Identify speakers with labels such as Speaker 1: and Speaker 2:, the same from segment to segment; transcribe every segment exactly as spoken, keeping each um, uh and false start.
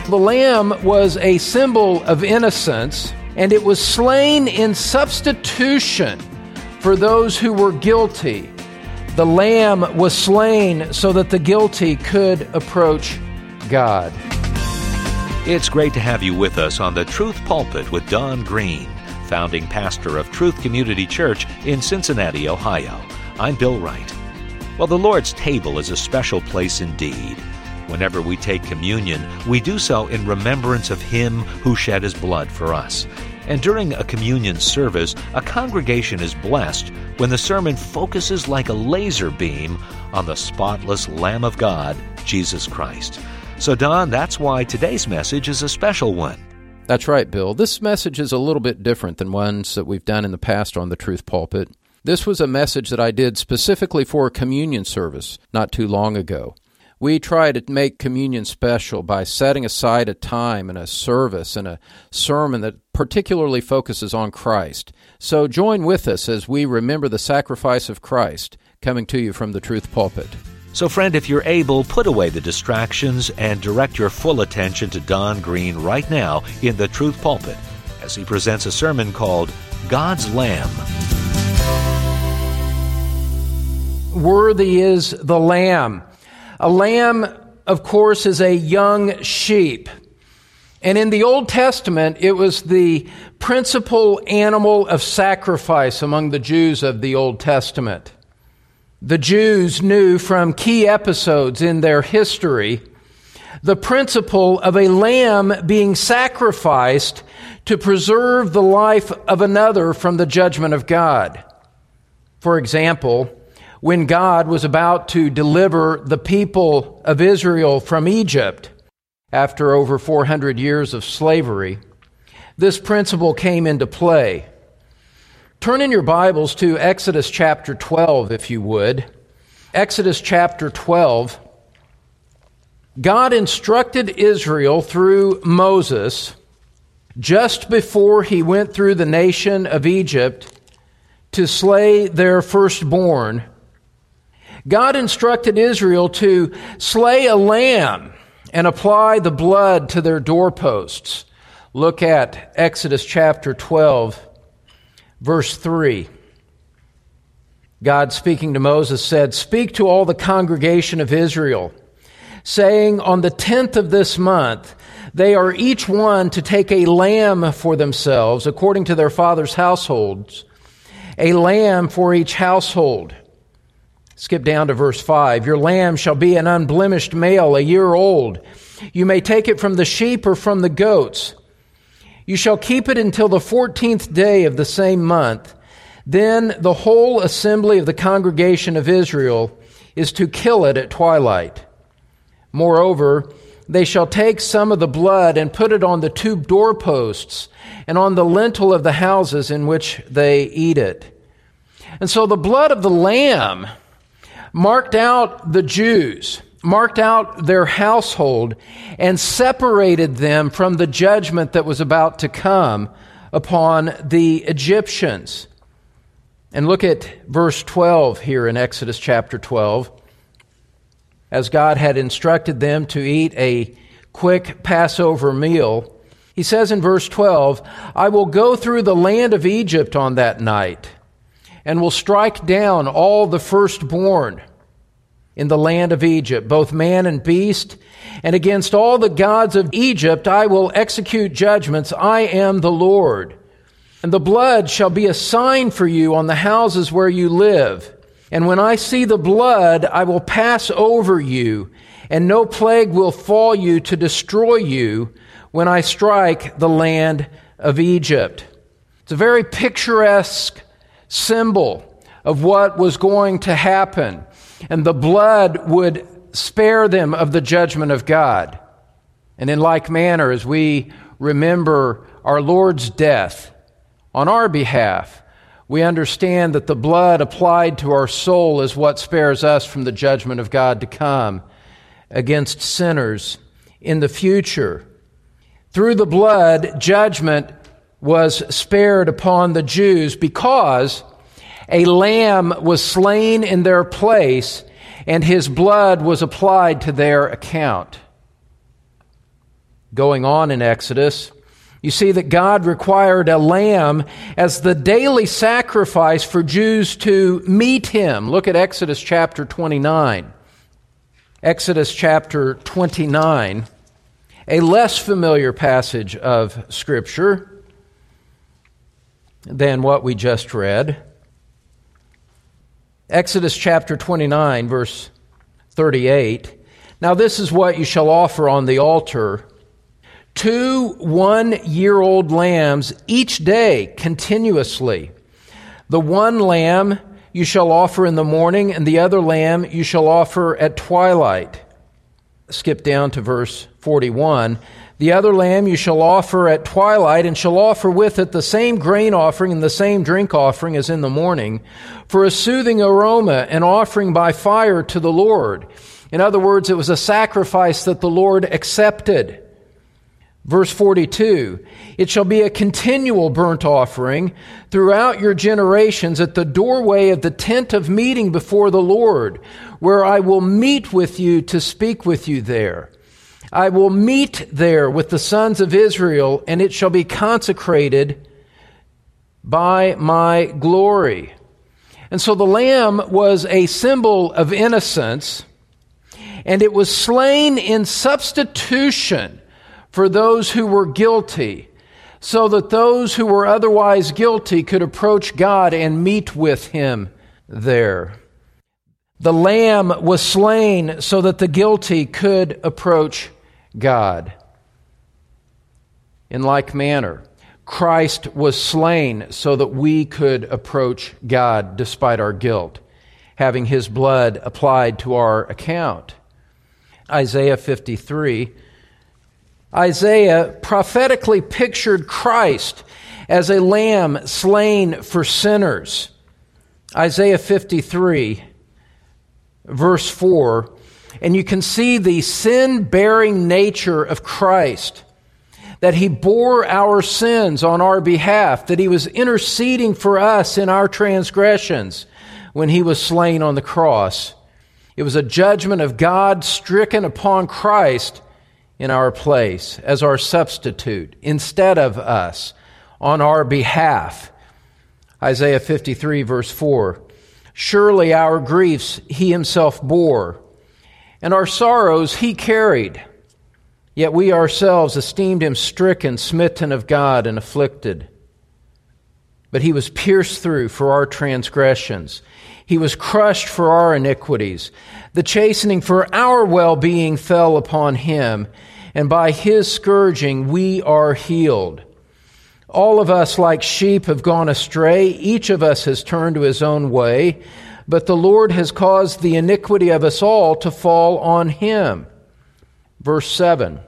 Speaker 1: the lamb was a symbol of innocence, and it was slain in substitution for those who were guilty. The lamb was slain so that the guilty could approach God.
Speaker 2: It's great to have you with us on the Truth Pulpit with Don Green, founding pastor of Truth Community Church in Cincinnati, Ohio. I'm Bill Wright. Well, the Lord's table is a special place indeed. Whenever we take communion, we do so in remembrance of Him who shed His blood for us. And during a communion service, a congregation is blessed when the sermon focuses like a laser beam on the spotless Lamb of God, Jesus Christ. So, Don, that's why today's message is a special one.
Speaker 1: That's right, Bill. This message is a little bit different than ones that we've done in the past on the Truth Pulpit. This was a message that I did specifically for a communion service not too long ago. We try to make communion special by setting aside a time and a service and a sermon that particularly focuses on Christ. So join with us as we remember the sacrifice of Christ coming to you from the Truth Pulpit.
Speaker 2: So, friend, if you're able, put away the distractions and direct your full attention to Don Green right now in the Truth Pulpit as he presents a sermon called God's Lamb.
Speaker 1: Worthy is the Lamb. A lamb, of course, is a young sheep. And in the Old Testament, it was the principal animal of sacrifice among the Jews of the Old Testament. The Jews knew from key episodes in their history the principle of a lamb being sacrificed to preserve the life of another from the judgment of God. For example, when God was about to deliver the people of Israel from Egypt after over four hundred years of slavery, this principle came into play. Turn in your Bibles to Exodus chapter twelve, if you would. Exodus chapter twelve. God instructed Israel through Moses just before he went through the nation of Egypt to slay their firstborn. God instructed Israel to slay a lamb and apply the blood to their doorposts. Look at Exodus chapter twelve. Verse three, God speaking to Moses said, "Speak to all the congregation of Israel, saying, on the tenth of this month, they are each one to take a lamb for themselves, according to their father's households, a lamb for each household." Skip down to verse five. "Your lamb shall be an unblemished male, a year old. You may take it from the sheep or from the goats. You shall keep it until the fourteenth day of the same month. Then the whole assembly of the congregation of Israel is to kill it at twilight. Moreover, they shall take some of the blood and put it on the two doorposts and on the lintel of the houses in which they eat it." And so the blood of the lamb marked out the Jews, marked out their household, and separated them from the judgment that was about to come upon the Egyptians. And look at verse twelve here in Exodus chapter twelve. As God had instructed them to eat a quick Passover meal, he says in verse twelve, "I will go through the land of Egypt on that night, and will strike down all the firstborn in the land of Egypt, both man and beast, and against all the gods of Egypt I will execute judgments. I am the Lord. And the blood shall be a sign for you on the houses where you live. And when I see the blood, I will pass over you, and no plague will fall you to destroy you when I strike the land of Egypt." It's a very picturesque symbol of what was going to happen. And the blood would spare them of the judgment of God. And in like manner, as we remember our Lord's death on our behalf, we understand that the blood applied to our soul is what spares us from the judgment of God to come against sinners in the future. Through the blood, judgment was spared upon the Jews because a lamb was slain in their place, and his blood was applied to their account. going on in Exodus, you see that God required a lamb as the daily sacrifice for Jews to meet Him. Look at Exodus chapter twenty-nine. Exodus chapter twenty-nine, a less familiar passage of Scripture than what we just read. Exodus chapter twenty-nine, verse thirty-eight. Now this is what you shall offer on the altar: two one-year-old lambs each day continuously. The one lamb you shall offer in the morning, and the other lamb you shall offer at twilight. Skip down to verse forty-one. The other lamb you shall offer at twilight, and shall offer with it the same grain offering and the same drink offering as in the morning, for a soothing aroma, an offering by fire to the Lord. In other words, it was a sacrifice that the Lord accepted. Verse forty-two, it shall be a continual burnt offering throughout your generations at the doorway of the tent of meeting before the Lord, where I will meet with you to speak with you there. I will meet there with the sons of Israel, and it shall be consecrated by my glory. And so the lamb was a symbol of innocence, and it was slain in substitution for those who were guilty, so that those who were otherwise guilty could approach God and meet with Him there. The lamb was slain so that the guilty could approach God. In like manner, Christ was slain so that we could approach God despite our guilt, having His blood applied to our account. Isaiah fifty-three. Isaiah prophetically pictured Christ as a lamb slain for sinners. Isaiah fifty-three, verse four, and you can see the sin-bearing nature of Christ, that He bore our sins on our behalf, that He was interceding for us in our transgressions when He was slain on the cross. It was a judgment of God stricken upon Christ in our place as our substitute instead of us on our behalf. Isaiah fifty-three, verse four, surely our griefs He Himself bore, and our sorrows He carried. Yet we ourselves esteemed Him stricken, smitten of God, and afflicted. But He was pierced through for our transgressions. He was crushed for our iniquities. The chastening for our well-being fell upon Him, and by His scourging we are healed. All of us like sheep have gone astray. Each of us has turned to his own way, but the Lord has caused the iniquity of us all to fall on Him. Verse seven,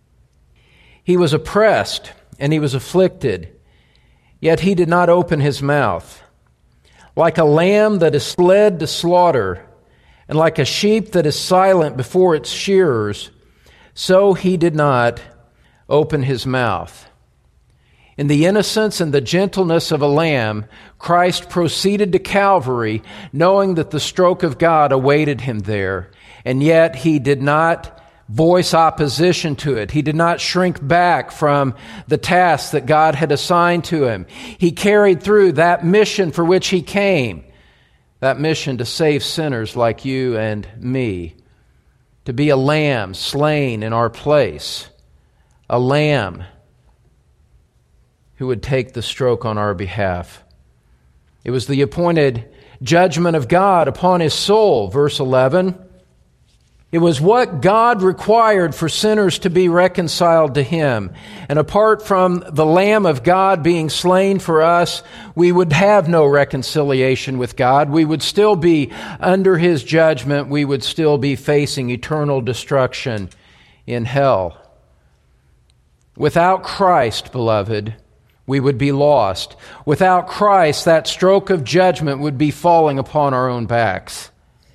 Speaker 1: He was oppressed and He was afflicted, yet He did not open His mouth. Like a lamb that is led to slaughter, and like a sheep that is silent before its shearers, so He did not open His mouth. In the innocence and the gentleness of a lamb, Christ proceeded to Calvary, knowing that the stroke of God awaited Him there, and yet He did not voice opposition to it. He did not shrink back from the task that God had assigned to Him. He carried through that mission for which He came, that mission to save sinners like you and me, to be a lamb slain in our place, a lamb who would take the stroke on our behalf. It was the appointed judgment of God upon His soul, verse eleven. It was what God required for sinners to be reconciled to Him. And apart from the Lamb of God being slain for us, we would have no reconciliation with God. We would still be under His judgment. We would still be facing eternal destruction in hell. Without Christ, beloved, we would be lost. Without Christ, that stroke of judgment would be falling upon our own backs.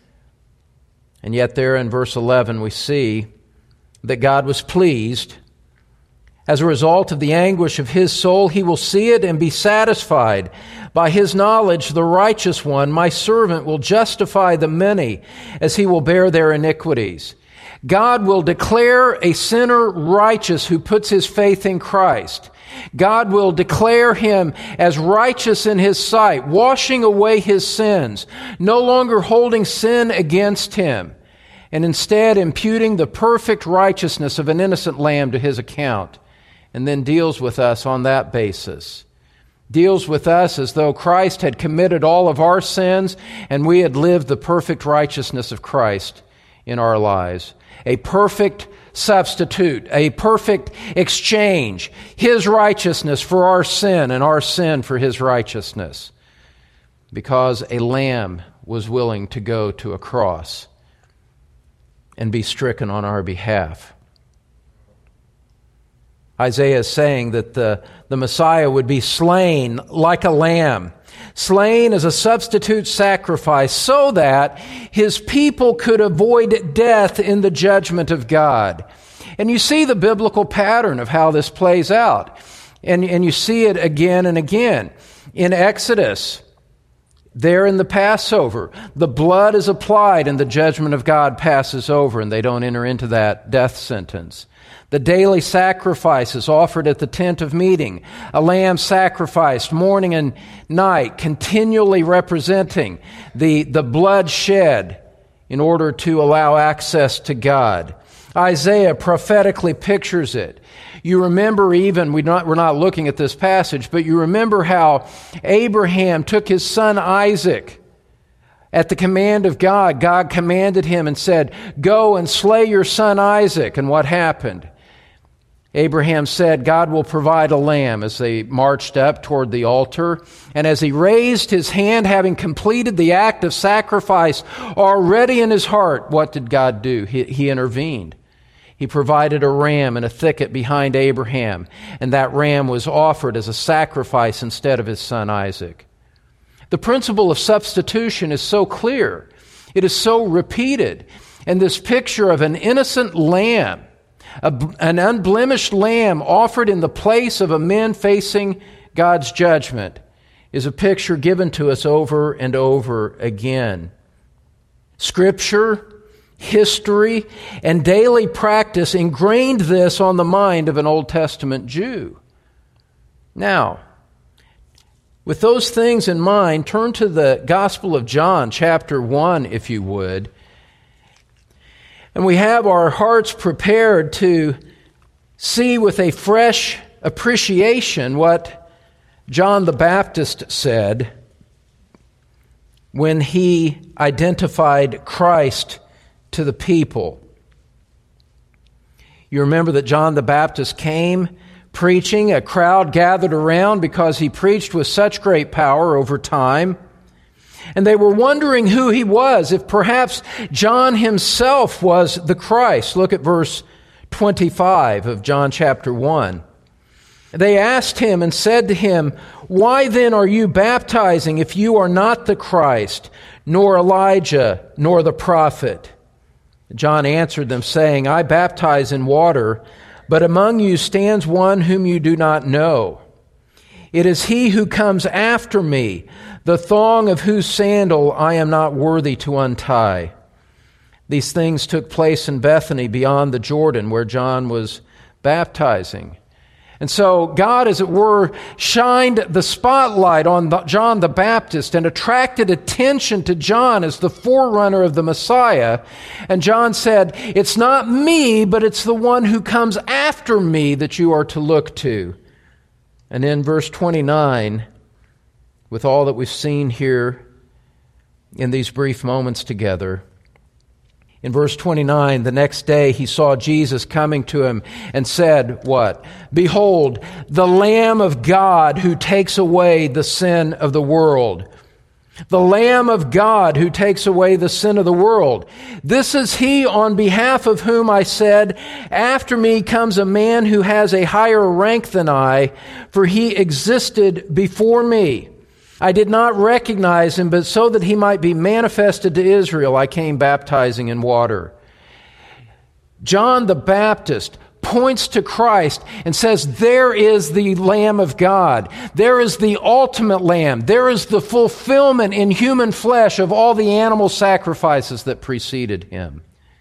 Speaker 1: And yet there in verse eleven we see that God was pleased. As a result of the anguish of His soul, He will see it and be satisfied. By His knowledge, the righteous one, my servant, will justify the many, as He will bear their iniquities. God will declare a sinner righteous who puts his faith in Christ. God will declare him as righteous in his sight, washing away his sins, no longer holding sin against him, and instead imputing the perfect righteousness of an innocent lamb to his account, and then deals with us on that basis. Deals with us as though Christ had committed all of our sins and we had lived the perfect righteousness of Christ in our lives. A perfect substitute, a perfect exchange, his righteousness for our sin and our sin for his righteousness, because a lamb was willing to go to a cross and be stricken on our behalf. Isaiah is saying that the, the Messiah would be slain like a lamb, slain as a substitute sacrifice so that his people could avoid death in the judgment of God. And you see the biblical pattern of how this plays out. And, and you see it again and again. In Exodus, there in the Passover, the blood is applied and the judgment of God passes over and they don't enter into that death sentence. The daily sacrifices offered at the tent of meeting, a lamb sacrificed morning and night, continually representing the, the blood shed in order to allow access to God. Isaiah prophetically pictures it. You remember even, we're not, we're not looking at this passage, but you remember how Abraham took his son Isaac at the command of God. God commanded him and said, "Go and slay your son Isaac." And what happened? Abraham said, "God will provide a lamb," as they marched up toward the altar. And as he raised his hand, having completed the act of sacrifice already in his heart, what did God do? He, he intervened. He provided a ram in a thicket behind Abraham, and that ram was offered as a sacrifice instead of his son Isaac. The principle of substitution is so clear. It is so repeated. And this picture of an innocent lamb, a, an unblemished lamb offered in the place of a man facing God's judgment, is a picture given to us over and over again. Scripture, history, and daily practice ingrained this on the mind of an Old Testament Jew. Now, with those things in mind, turn to the Gospel of John, chapter one, if you would. And we have our hearts prepared to see with a fresh appreciation what John the Baptist said when he identified Christ to the people. You remember that John the Baptist came preaching. A crowd gathered around because he preached with such great power over time. And they were wondering who he was, if perhaps John himself was the Christ. Look at verse twenty-five of John chapter one. They asked him and said to him, "Why then are you baptizing if you are not the Christ, nor Elijah, nor the prophet?" John answered them, saying, "I baptize in water, but among you stands one whom you do not know. It is he who comes after me, the thong of whose sandal I am not worthy to untie." These things took place in Bethany beyond the Jordan, where John was baptizing. And so God, as it were, shined the spotlight on the, John the Baptist and attracted attention to John as the forerunner of the Messiah. And John said, "It's not me, but it's the one who comes after me that you are to look to." And in verse twenty-nine, with all that we've seen here in these brief moments together, in verse twenty-nine, the next day he saw Jesus coming to him and said, what? "Behold, the Lamb of God who takes away the sin of the world." The Lamb of God who takes away the sin of the world. This is he on behalf of whom I said, "After me comes a man who has a higher rank than I, for he existed before me. I did not recognize him, but so that he might be manifested to Israel, I came baptizing in water." John the Baptist points to Christ and says, there is the Lamb of God. There is the ultimate Lamb. There is the fulfillment in human flesh of all the animal sacrifices that preceded him.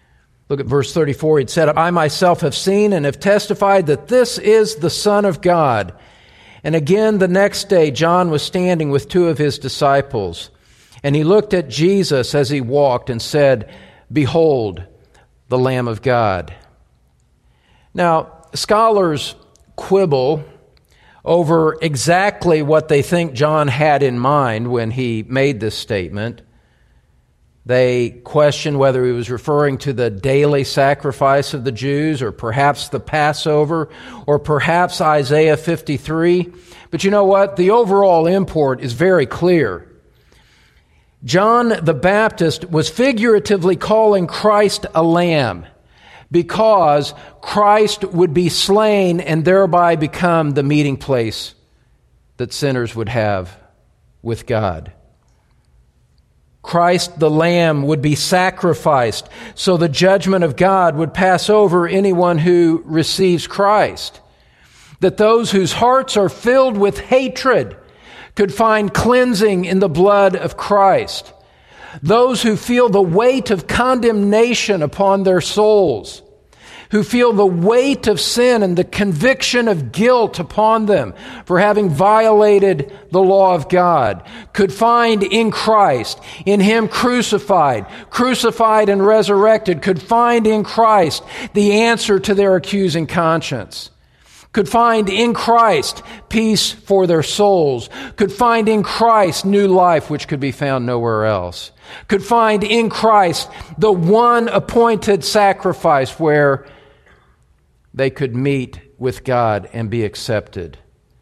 Speaker 1: Look at verse thirty-four. He said, I myself have seen and have testified that this is the Son of God. And again, the next day, John was standing with two of his disciples, and he looked at Jesus as he walked and said, Behold, the Lamb of God. Now, scholars quibble over exactly what they think John had in mind when he made this statement. They question whether he was referring to the daily sacrifice of the Jews, or perhaps the Passover, or perhaps Isaiah fifty-three. But you know what? The overall import is very clear. John the Baptist was figuratively calling Christ a lamb because Christ would be slain and thereby become the meeting place that sinners would have with God. Christ the Lamb would be sacrificed so the judgment of God would pass over anyone who receives Christ. That those whose hearts are filled with hatred could find cleansing in the blood of Christ. Those who feel the weight of condemnation upon their souls, who feel the weight of sin and the conviction of guilt upon them for having violated the law of God, could find in Christ, in Him crucified, crucified and resurrected, could find in Christ the answer to their accusing conscience, could find in Christ peace for their souls, could find in Christ new life which could be found nowhere else, could find in Christ the one appointed sacrifice where they could meet with God and be accepted.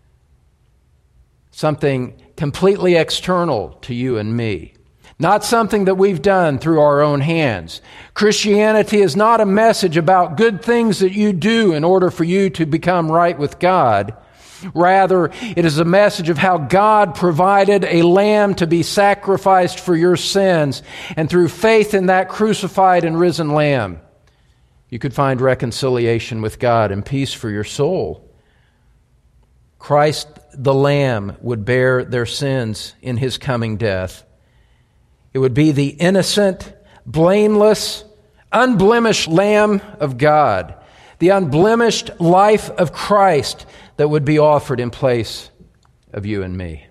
Speaker 1: Something completely external to you and me. Not something that we've done through our own hands. Christianity is not a message about good things that you do in order for you to become right with God. Rather, it is a message of how God provided a lamb to be sacrificed for your sins, and through faith in that crucified and risen lamb, you could find reconciliation with God and peace for your soul. Christ the Lamb would bear their sins in His coming death. It would be the innocent, blameless, unblemished Lamb of God, the unblemished life of Christ that would be offered in place of you and me.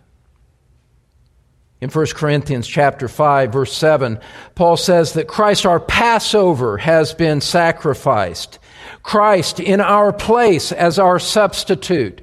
Speaker 1: In First Corinthians chapter five, verse seven, Paul says that Christ, our Passover, has been sacrificed. Christ in our place as our substitute.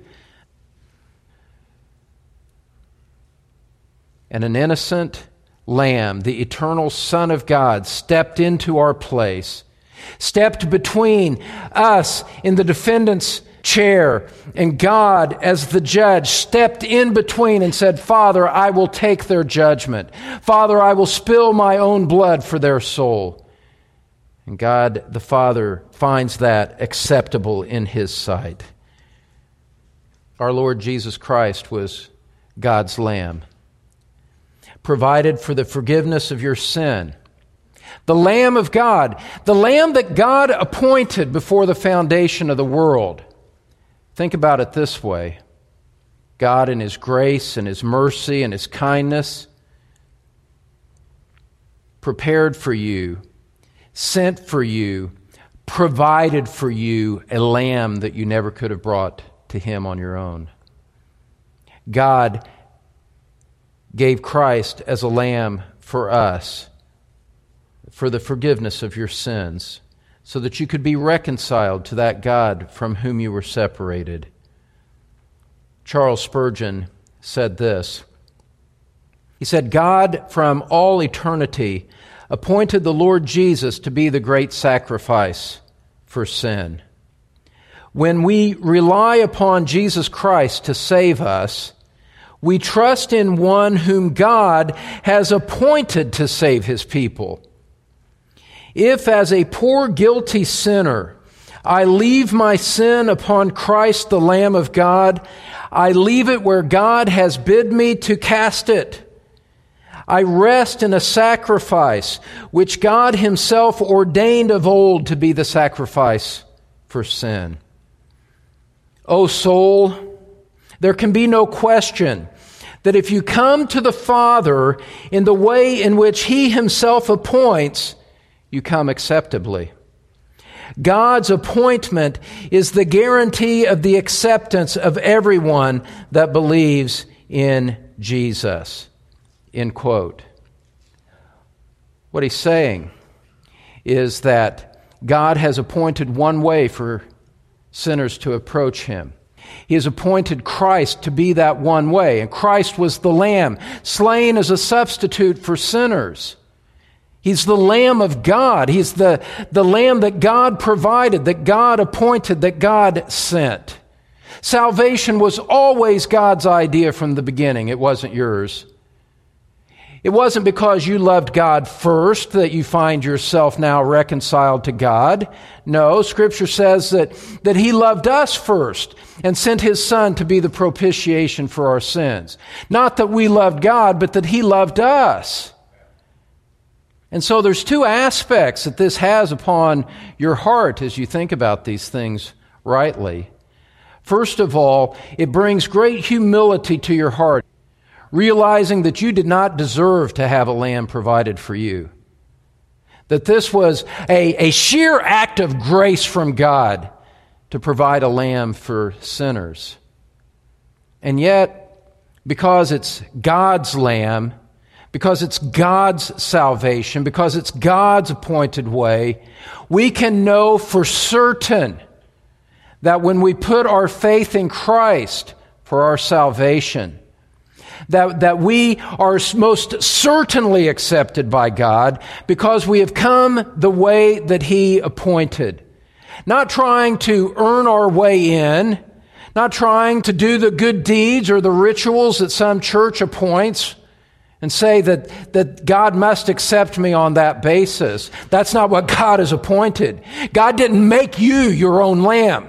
Speaker 1: And an innocent Lamb, the eternal Son of God, stepped into our place, stepped between us in the defendant's chair, and God, as the judge, stepped in between and said, Father, I will take their judgment. Father, I will spill my own blood for their soul. And God, the Father, finds that acceptable in His sight. Our Lord Jesus Christ was God's Lamb, provided for the forgiveness of your sin. The Lamb of God, the Lamb that God appointed before the foundation of the world. Think about it this way. God in His grace and His mercy and His kindness prepared for you, sent for you, provided for you a lamb that you never could have brought to Him on your own. God gave Christ as a lamb for us, for the forgiveness of your sins, so that you could be reconciled to that God from whom you were separated. Charles Spurgeon said this. He said, God from all eternity appointed the Lord Jesus to be the great sacrifice for sin. When we rely upon Jesus Christ to save us, we trust in one whom God has appointed to save His people. If as a poor guilty sinner I leave my sin upon Christ the Lamb of God, I leave it where God has bid me to cast it. I rest in a sacrifice which God Himself ordained of old to be the sacrifice for sin. O soul, there can be no question that if you come to the Father in the way in which He Himself appoints, you come acceptably. God's appointment is the guarantee of the acceptance of everyone that believes in Jesus. End quote. What he's saying is that God has appointed one way for sinners to approach Him. He has appointed Christ to be that one way, and Christ was the Lamb, slain as a substitute for sinners. He's the Lamb of God. He's the, the Lamb that God provided, that God appointed, that God sent. Salvation was always God's idea from the beginning. It wasn't yours. It wasn't because you loved God first that you find yourself now reconciled to God. No, Scripture says that, that He loved us first and sent His Son to be the propitiation for our sins. Not that we loved God, but that He loved us. And so there's two aspects that this has upon your heart as you think about these things rightly. First of all, it brings great humility to your heart, realizing that you did not deserve to have a lamb provided for you. That this was a, a sheer act of grace from God to provide a lamb for sinners. And yet, because it's God's lamb, because it's God's salvation, because it's God's appointed way, we can know for certain that when we put our faith in Christ for our salvation, That, that we are most certainly accepted by God because we have come the way that He appointed. Not trying to earn our way in, not trying to do the good deeds or the rituals that some church appoints and say that, that God must accept me on that basis. That's not what God has appointed. God didn't make you your own lamb.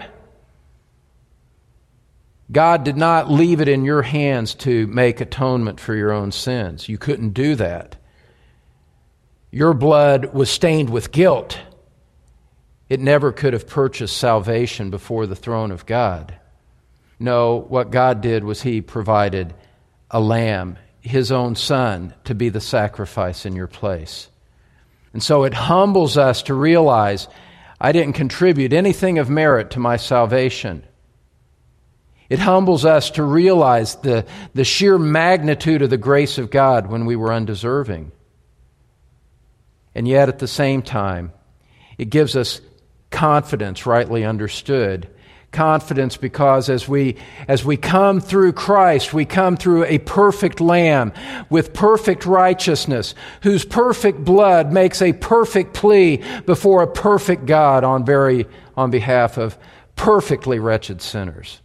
Speaker 1: God did not leave it in your hands to make atonement for your own sins. You couldn't do that. Your blood was stained with guilt. It never could have purchased salvation before the throne of God. No, what God did was He provided a lamb, His own Son, to be the sacrifice in your place. And so it humbles us to realize I didn't contribute anything of merit to my salvation. It humbles us to realize the, the sheer magnitude of the grace of God when we were undeserving. And yet at the same time, it gives us confidence, rightly understood. Confidence because as we, as we come through Christ, we come through a perfect Lamb with perfect righteousness, whose perfect blood makes a perfect plea before a perfect God on, very, on behalf of perfectly wretched sinners.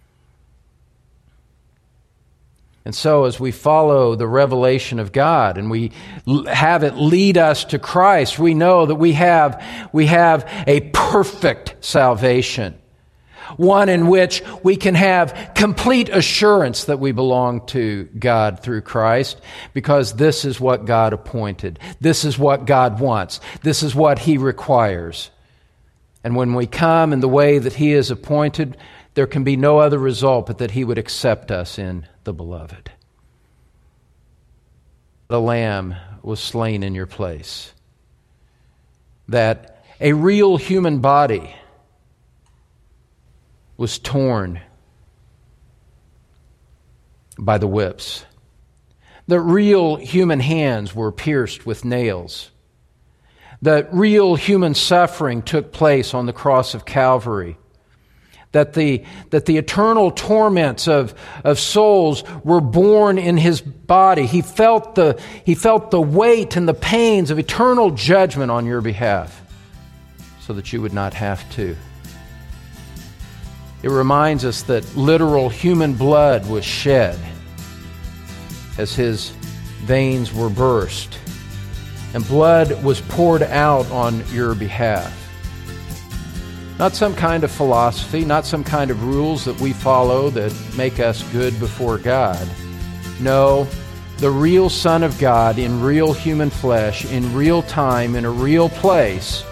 Speaker 1: And so as we follow the revelation of God and we have it lead us to Christ, we know that we have, we have a perfect salvation. One in which we can have complete assurance that we belong to God through Christ, because this is what God appointed. This is what God wants. This is what He requires. And when we come in the way that He is appointed, there can be no other result but that He would accept us in the Beloved. The Lamb was slain in your place. That a real human body was torn by the whips. That real human hands were pierced with nails. That real human suffering took place on the cross of Calvary. That the, that the eternal torments of, of souls were borne in His body. He felt the, he felt the weight and the pains of eternal judgment on your behalf so that you would not have to. It reminds us that literal human blood was shed as His veins were burst, and blood was poured out on your behalf. Not some kind of philosophy, not some kind of rules that we follow that make us good before God. No, the real Son of God in real human flesh, in real time, in a real place,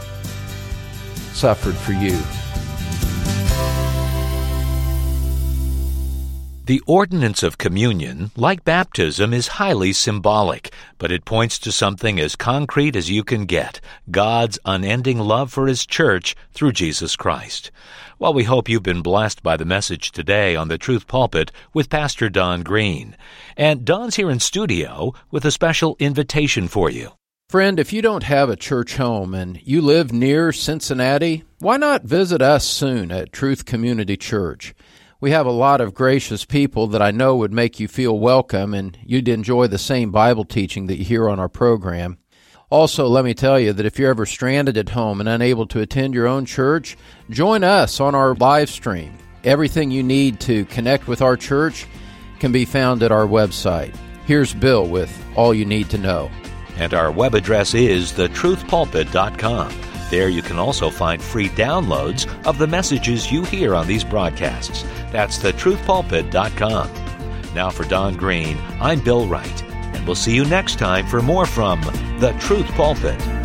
Speaker 1: suffered for you.
Speaker 2: The ordinance of communion, like baptism, is highly symbolic, but it points to something as concrete as you can get, God's unending love for His church through Jesus Christ. Well, we hope you've been blessed by the message today on the Truth Pulpit with Pastor Don Green. And Don's here in studio with a special invitation for you.
Speaker 1: Friend, if you don't have a church home and you live near Cincinnati, why not visit us soon at Truth Community Church? We have a lot of gracious people that I know would make you feel welcome, and you'd enjoy the same Bible teaching that you hear on our program. Also, let me tell you that if you're ever stranded at home and unable to attend your own church, join us on our live stream. Everything you need to connect with our church can be found at our website. Here's Bill with all you need to know.
Speaker 2: And our web address is the truth pulpit dot com. There you can also find free downloads of the messages you hear on these broadcasts. That's the truth pulpit dot com. Now for Don Green, I'm Bill Wright, and we'll see you next time for more from The Truth Pulpit.